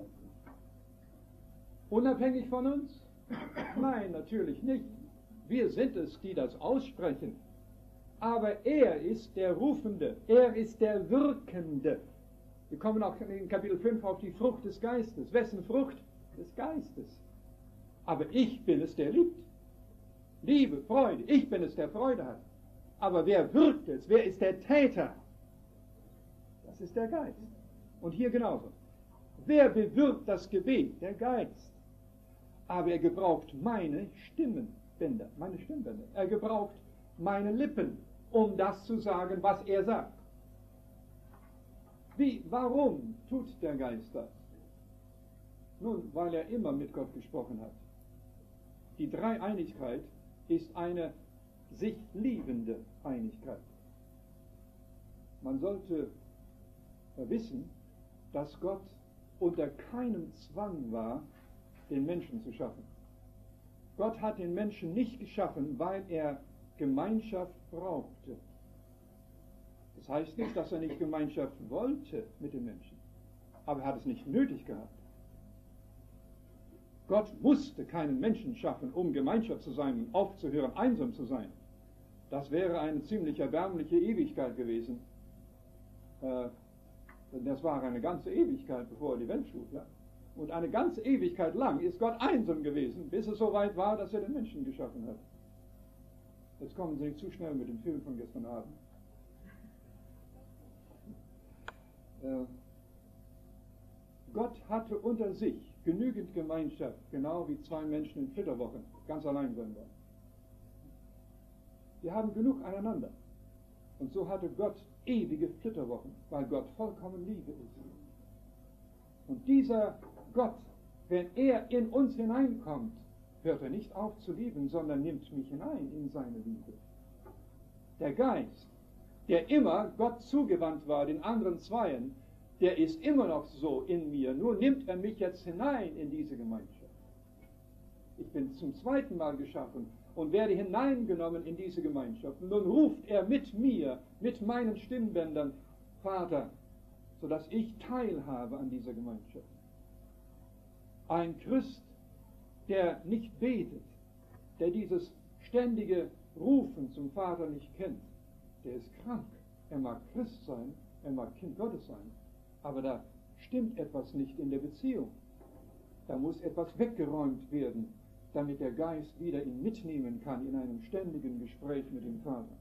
Unabhängig von uns? Nein, natürlich nicht. Wir sind es, die das aussprechen. Aber er ist der Rufende, er ist der Wirkende. Wir kommen auch in Kapitel 5 auf die Frucht des Geistes. Wessen Frucht? Des Geistes. Aber ich bin es, der liebt. Liebe, Freude, ich bin es, der Freude hat. Aber wer wirkt es? Wer ist der Täter? Das ist der Geist. Und hier genauso. Wer bewirkt das Gebet? Der Geist. Aber er gebraucht meine Stimmbänder. Er gebraucht meine Lippen, um das zu sagen, was er sagt. Warum tut der Geist das? Nun, weil er immer mit Gott gesprochen hat. Die Dreieinigkeit ist eine sich liebende Einigkeit. Man sollte wissen, dass Gott unter keinem Zwang war, den Menschen zu schaffen. Gott hat den Menschen nicht geschaffen, weil er Gemeinschaft brauchte. Das heißt nicht, dass er nicht Gemeinschaft wollte mit den Menschen, aber er hat es nicht nötig gehabt. Gott musste keinen Menschen schaffen, um Gemeinschaft zu sein und aufzuhören, einsam zu sein. Das wäre eine ziemlich erbärmliche Ewigkeit gewesen. Das war eine ganze Ewigkeit, bevor er die Welt schuf. Ja? Und eine ganze Ewigkeit lang ist Gott einsam gewesen, bis es so weit war, dass er den Menschen geschaffen hat. Jetzt kommen Sie nicht zu schnell mit dem Film von gestern Abend. Gott hatte unter sich genügend Gemeinschaft, genau wie zwei Menschen in Flitterwochen ganz allein sein wollen. Wir haben genug aneinander. Und so hatte Gott ewige Flitterwochen, weil Gott vollkommen Liebe ist. Und dieser Gott, wenn er in uns hineinkommt, hört er nicht auf zu lieben, sondern nimmt mich hinein in seine Liebe. Der Geist, der immer Gott zugewandt war, den anderen Zweien, der ist immer noch so in mir, nur nimmt er mich jetzt hinein in diese Gemeinschaft. Ich bin zum zweiten Mal geschaffen und werde hineingenommen in diese Gemeinschaft. Und nun ruft er mit mir, mit meinen Stimmbändern, Vater, sodass ich teilhabe an dieser Gemeinschaft. Ein Christ, der nicht betet, der dieses ständige Rufen zum Vater nicht kennt, der ist krank. Er mag Christ sein, er mag Kind Gottes sein, aber da stimmt etwas nicht in der Beziehung. Da muss etwas weggeräumt werden, damit der Geist wieder ihn mitnehmen kann in einem ständigen Gespräch mit dem Vater.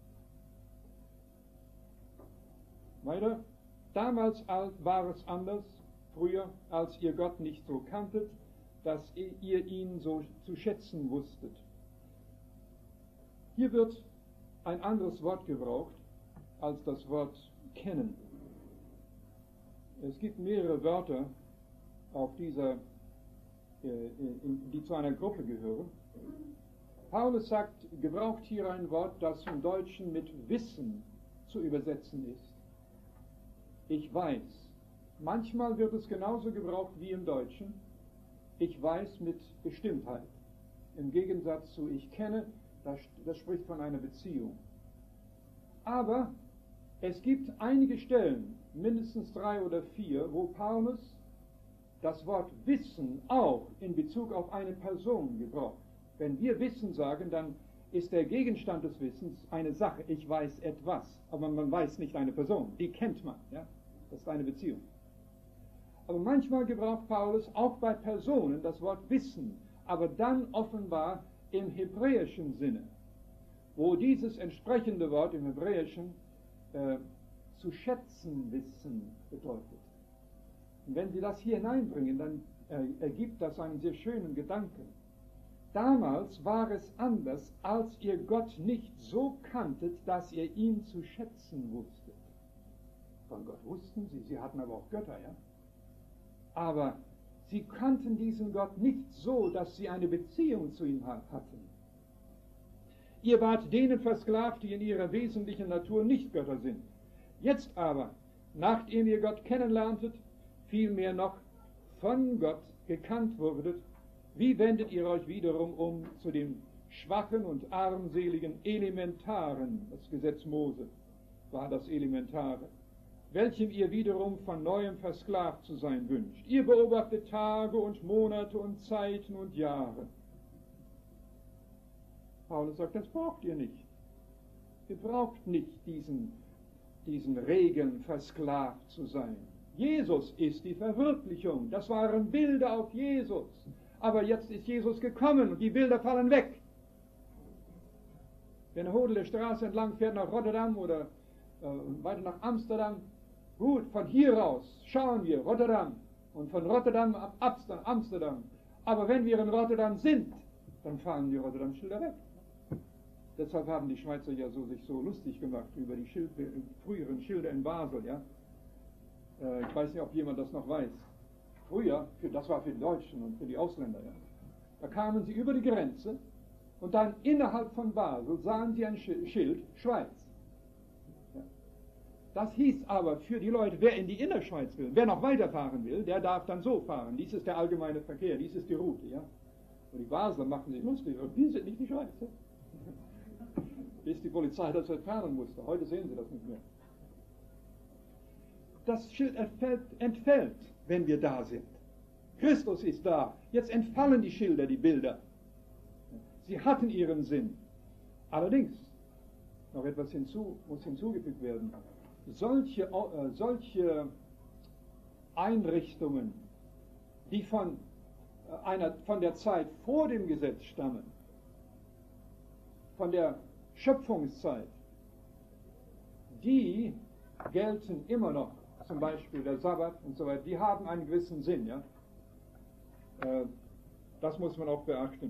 Weiter. Damals war es anders, früher, als ihr Gott nicht so kanntet, dass ihr ihn so zu schätzen wusstet. Hier wird ein anderes Wort gebraucht als das Wort kennen. Es gibt mehrere Wörter auf dieser, die zu einer Gruppe gehören. Paulus gebraucht hier ein Wort, das im Deutschen mit Wissen zu übersetzen ist. Ich weiß. Manchmal wird es genauso gebraucht wie im Deutschen. Ich weiß mit Bestimmtheit. Im Gegensatz zu ich kenne, das spricht von einer Beziehung. Aber es gibt einige Stellen, mindestens 3 oder 4, wo Paulus das Wort Wissen auch in Bezug auf eine Person gebraucht. Wenn wir Wissen sagen, dann ist der Gegenstand des Wissens eine Sache. Ich weiß etwas, aber man weiß nicht eine Person. Die kennt man. Ja? Das ist eine Beziehung. Aber manchmal gebraucht Paulus auch bei Personen das Wort Wissen, aber dann offenbar im hebräischen Sinne, wo dieses entsprechende Wort im Hebräischen zu schätzen wissen bedeutet. Und wenn Sie das hier hineinbringen, dann ergibt das einen sehr schönen Gedanken. Damals war es anders, als ihr Gott nicht so kanntet, dass ihr ihn zu schätzen wusstet. Von Gott wussten sie hatten aber auch Götter, ja. Aber sie kannten diesen Gott nicht so, dass sie eine Beziehung zu ihm hatten. Ihr wart denen versklavt, die in ihrer wesentlichen Natur nicht Götter sind. Jetzt aber, nachdem ihr Gott kennenlerntet, vielmehr noch von Gott gekannt wurdet, wie wendet ihr euch wiederum um zu dem schwachen und armseligen Elementaren, das Gesetz Mose war das Elementare, welchem ihr wiederum von Neuem versklavt zu sein wünscht. Ihr beobachtet Tage und Monate und Zeiten und Jahre. Paulus sagt, das braucht ihr nicht. Ihr braucht nicht diesen Regeln versklavt zu sein. Jesus ist die Verwirklichung. Das waren Bilder auf Jesus. Aber jetzt ist Jesus gekommen und die Bilder fallen weg. Wenn der Hodel der Straße entlang fährt nach Rotterdam oder weiter nach Amsterdam, gut, von hier aus schauen wir Rotterdam und von Rotterdam ab Amsterdam. Aber wenn wir in Rotterdam sind, dann fallen die Rotterdam-Schilder weg. Deshalb haben die Schweizer ja sich so lustig gemacht über die früheren Schilder in Basel. Ja? Ich weiß nicht, ob jemand das noch weiß. Früher, das war für die Deutschen und für die Ausländer. Ja? Da kamen sie über die Grenze und dann innerhalb von Basel sahen sie ein Schild, Schweiz. Ja? Das hieß aber für die Leute, wer in die Innerschweiz will, wer noch weiterfahren will, der darf dann so fahren. Dies ist der allgemeine Verkehr, dies ist die Route. Ja? Und die Basler machten sich lustig, die sind nicht die Schweiz. Ja? Bis die Polizei das entfernen musste. Heute sehen sie das nicht mehr. Das Schild entfällt, wenn wir da sind. Christus ist da. Jetzt entfallen die Schilder, die Bilder. Sie hatten ihren Sinn. Allerdings, noch etwas muss hinzugefügt werden. Solche Einrichtungen, die von der Zeit vor dem Gesetz stammen, von der Schöpfungszeit, die gelten immer noch, zum Beispiel der Sabbat und so weiter, die haben einen gewissen Sinn, ja. Das muss man auch beachten.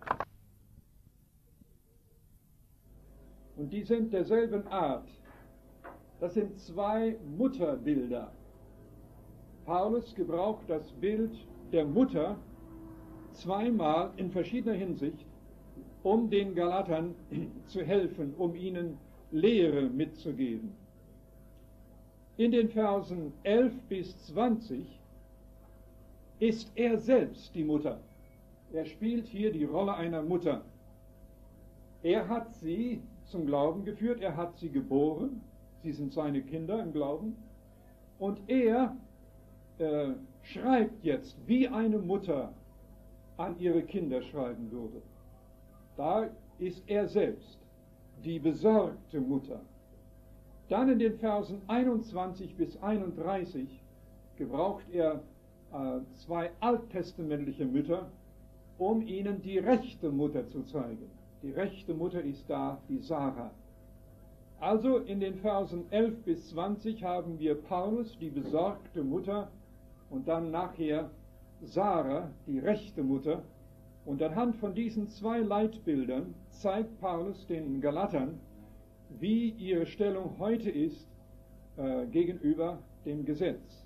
Und die sind derselben Art. Das sind 2 Mutterbilder. Paulus gebraucht das Bild der Mutter zweimal in verschiedener Hinsicht, um den Galatern zu helfen, um ihnen Lehre mitzugeben. In den Versen 11 bis 20 ist er selbst die Mutter. Er spielt hier die Rolle einer Mutter. Er hat sie zum Glauben geführt, er hat sie geboren, sie sind seine Kinder im Glauben, und er schreibt jetzt, wie eine Mutter an ihre Kinder schreiben würde. Da ist er selbst die besorgte Mutter. Dann in den Versen 21 bis 31 gebraucht er zwei alttestamentliche Mütter, um ihnen die rechte Mutter zu zeigen. Die rechte Mutter ist da die Sarah. Also in den Versen 11 bis 20 haben wir Paulus, die besorgte Mutter, und dann nachher Sarah, die rechte Mutter. Und anhand von diesen zwei Leitbildern zeigt Paulus den Galatern, wie ihre Stellung heute ist gegenüber dem Gesetz.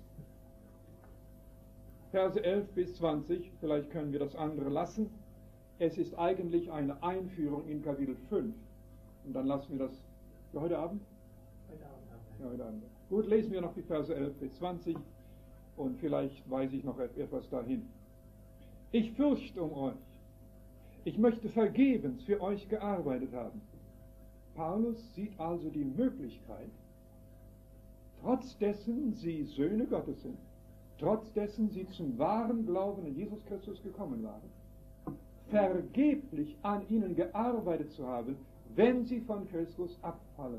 Verse 11 bis 20, vielleicht können wir das andere lassen. Es ist eigentlich eine Einführung in Kapitel 5. Und dann lassen wir das für heute Abend? Ja, heute Abend. Gut, lesen wir noch die Verse 11 bis 20 und vielleicht weise ich noch etwas dahin. Ich fürchte um euch. Ich möchte vergebens für euch gearbeitet haben. Paulus sieht also die Möglichkeit, trotz dessen sie Söhne Gottes sind, trotz dessen sie zum wahren Glauben in Jesus Christus gekommen waren, vergeblich an ihnen gearbeitet zu haben, wenn sie von Christus abfallen.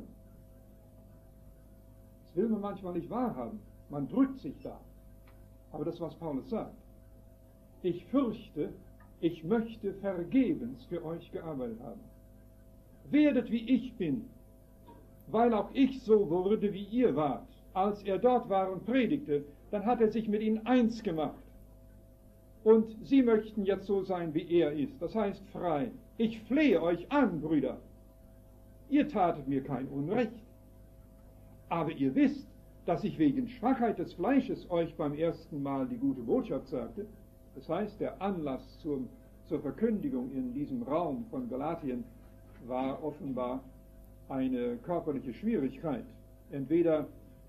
Das will man manchmal nicht wahrhaben. Man drückt sich da. Aber das, was Paulus sagt. Ich fürchte, ich möchte vergebens für euch gearbeitet haben. Werdet wie ich bin, weil auch ich so wurde, wie ihr wart. Als er dort war und predigte, dann hat er sich mit ihnen eins gemacht. Und sie möchten jetzt so sein, wie er ist. Das heißt frei. Ich flehe euch an, Brüder. Ihr tatet mir kein Unrecht. Aber ihr wisst, dass ich wegen Schwachheit des Fleisches euch beim ersten Mal die gute Botschaft sagte. Das heißt, der Anlass zur Verkündigung in diesem Raum von Galatien war offenbar eine körperliche Schwierigkeit. Entweder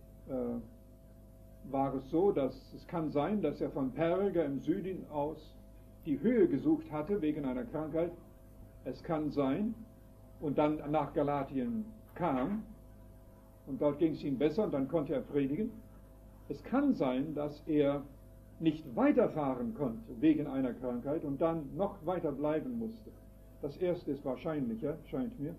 war es so, dass es kann sein, dass er von Perga im Süden aus die Höhe gesucht hatte wegen einer Krankheit. Es kann sein, und dann nach Galatien kam, und dort ging es ihm besser, und dann konnte er predigen. Es kann sein, dass er nicht weiterfahren konnte wegen einer Krankheit und dann noch weiter bleiben musste. Das erste ist wahrscheinlicher, scheint mir.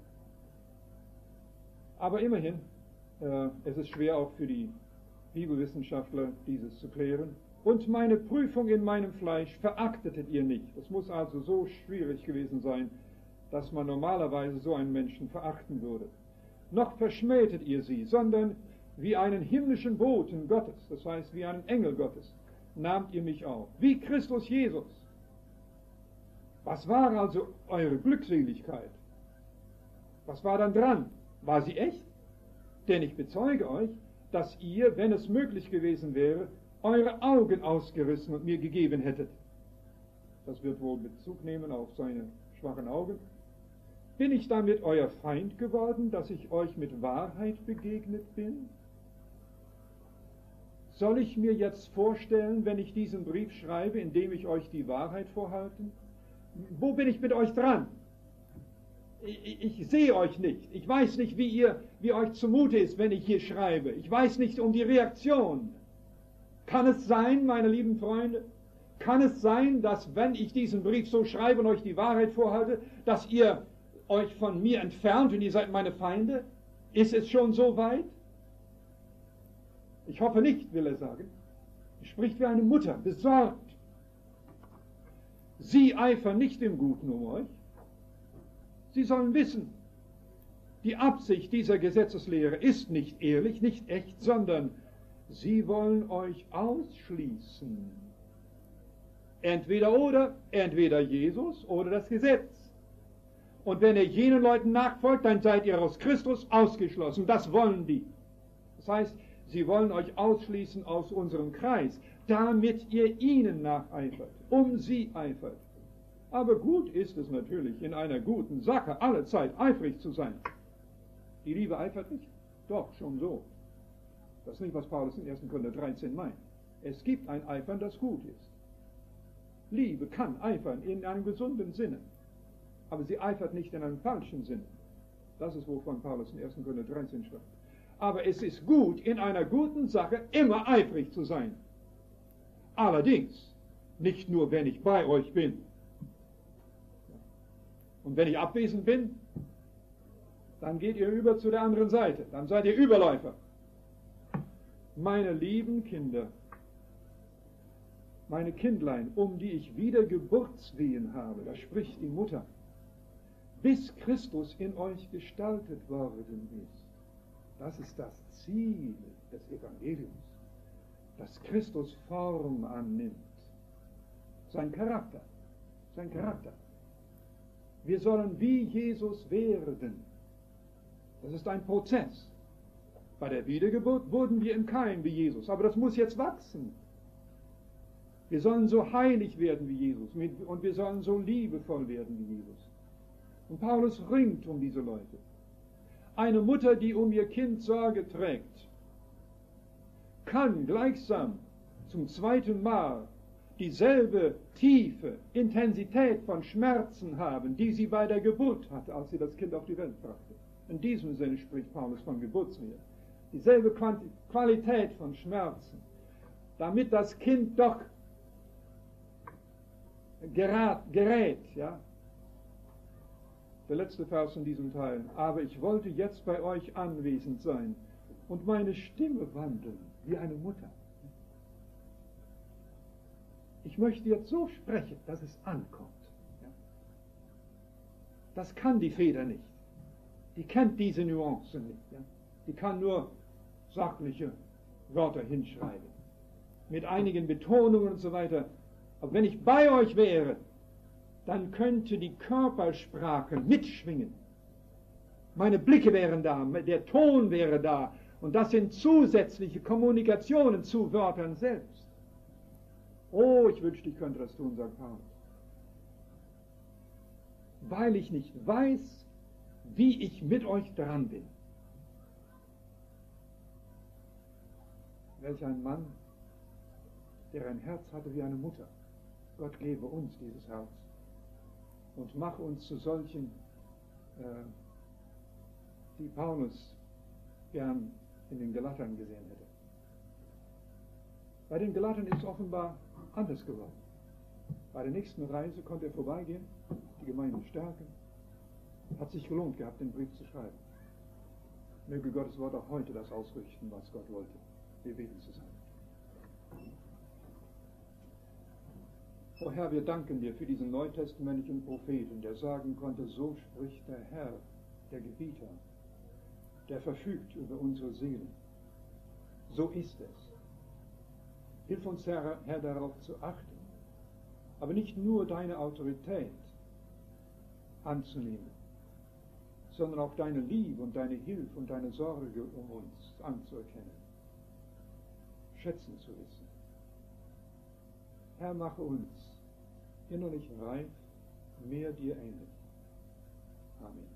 Aber immerhin, es ist schwer auch für die Bibelwissenschaftler, dieses zu klären. Und meine Prüfung in meinem Fleisch verachtetet ihr nicht. Es muss also so schwierig gewesen sein, dass man normalerweise so einen Menschen verachten würde. Noch verschmähtet ihr sie, sondern wie einen himmlischen Boten Gottes, das heißt wie einen Engel Gottes, nahmt ihr mich auf, wie Christus Jesus. Was war also eure Glückseligkeit? Was war dann dran? War sie echt? Denn ich bezeuge euch, dass ihr, wenn es möglich gewesen wäre, eure Augen ausgerissen und mir gegeben hättet. Das wird wohl Bezug nehmen auf seine schwachen Augen. Bin ich damit euer Feind geworden, dass ich euch mit Wahrheit begegnet bin? Soll ich mir jetzt vorstellen, wenn ich diesen Brief schreibe, indem ich euch die Wahrheit vorhalte? Wo bin ich mit euch dran? Ich sehe euch nicht. Ich weiß nicht, wie euch zumute ist, wenn ich hier schreibe. Ich weiß nicht um die Reaktion. Kann es sein, meine lieben Freunde, kann es sein, dass wenn ich diesen Brief so schreibe und euch die Wahrheit vorhalte, dass ihr euch von mir entfernt und ihr seid meine Feinde? Ist es schon so weit? Ich hoffe nicht, will er sagen. Er spricht wie eine Mutter, besorgt. Sie eifern nicht im Guten um euch. Sie sollen wissen, die Absicht dieser Gesetzeslehre ist nicht ehrlich, nicht echt, sondern sie wollen euch ausschließen. Entweder Jesus oder das Gesetz. Und wenn ihr jenen Leuten nachfolgt, dann seid ihr aus Christus ausgeschlossen. Das wollen die. Das heißt, Sie wollen euch ausschließen aus unserem Kreis, damit ihr ihnen nacheifert, um sie eifert. Aber gut ist es natürlich, in einer guten Sache alle Zeit eifrig zu sein. Die Liebe eifert nicht? Doch, schon so. Das ist nicht, was Paulus in 1. Korinther 13 meint. Es gibt ein Eifern, das gut ist. Liebe kann eifern in einem gesunden Sinne, aber sie eifert nicht in einem falschen Sinne. Das ist, wovon Paulus in 1. Korinther 13 schreibt. Aber es ist gut, in einer guten Sache immer eifrig zu sein. Allerdings, nicht nur, wenn ich bei euch bin. Und wenn ich abwesend bin, dann geht ihr über zu der anderen Seite. Dann seid ihr Überläufer. Meine lieben Kinder, meine Kindlein, um die ich wieder Geburtswehen habe, da spricht die Mutter, bis Christus in euch gestaltet worden ist. Das ist das Ziel des Evangeliums, dass Christus Form annimmt. Sein Charakter. Wir sollen wie Jesus werden. Das ist ein Prozess. Bei der Wiedergeburt wurden wir im Keim wie Jesus, aber das muss jetzt wachsen. Wir sollen so heilig werden wie Jesus und wir sollen so liebevoll werden wie Jesus. Und Paulus ringt um diese Leute. Eine Mutter, die um ihr Kind Sorge trägt, kann gleichsam zum zweiten Mal dieselbe tiefe Intensität von Schmerzen haben, die sie bei der Geburt hatte, als sie das Kind auf die Welt brachte. In diesem Sinne spricht Paulus von Geburtswehe. Dieselbe Qualität von Schmerzen, damit das Kind doch gerät, ja. Der letzte Vers in diesem Teil. Aber ich wollte jetzt bei euch anwesend sein und meine Stimme wandeln wie eine Mutter. Ich möchte jetzt so sprechen, dass es ankommt. Ja. Das kann die Feder nicht. Die kennt diese Nuancen nicht. Ja. Die kann nur sachliche Wörter hinschreiben. Mit einigen Betonungen und so weiter. Aber wenn ich bei euch wäre, dann könnte die Körpersprache mitschwingen. Meine Blicke wären da, der Ton wäre da. Und das sind zusätzliche Kommunikationen zu Wörtern selbst. Oh, ich wünschte, ich könnte das tun, sagt Paulus. Weil ich nicht weiß, wie ich mit euch dran bin. Welch ein Mann, der ein Herz hatte wie eine Mutter. Gott gebe uns dieses Herz und mache uns zu solchen, die Paulus gern in den Galatern gesehen hätte. Bei den Galatern ist es offenbar anders geworden. Bei der nächsten Reise konnte er vorbeigehen, die Gemeinde stärken. Hat sich gelohnt gehabt, den Brief zu schreiben. Möge Gottes Wort auch heute das ausrichten, was Gott wollte. Wir beten zusammen. O Herr, wir danken dir für diesen neutestamentlichen Propheten, der sagen konnte, so spricht der Herr, der Gebieter, der verfügt über unsere Seelen. So ist es. Hilf uns, Herr, darauf zu achten, aber nicht nur deine Autorität anzunehmen, sondern auch deine Liebe und deine Hilfe und deine Sorge um uns anzuerkennen, schätzen zu wissen. Herr, mache uns innerlich reif, mehr dir ähnlich. Amen.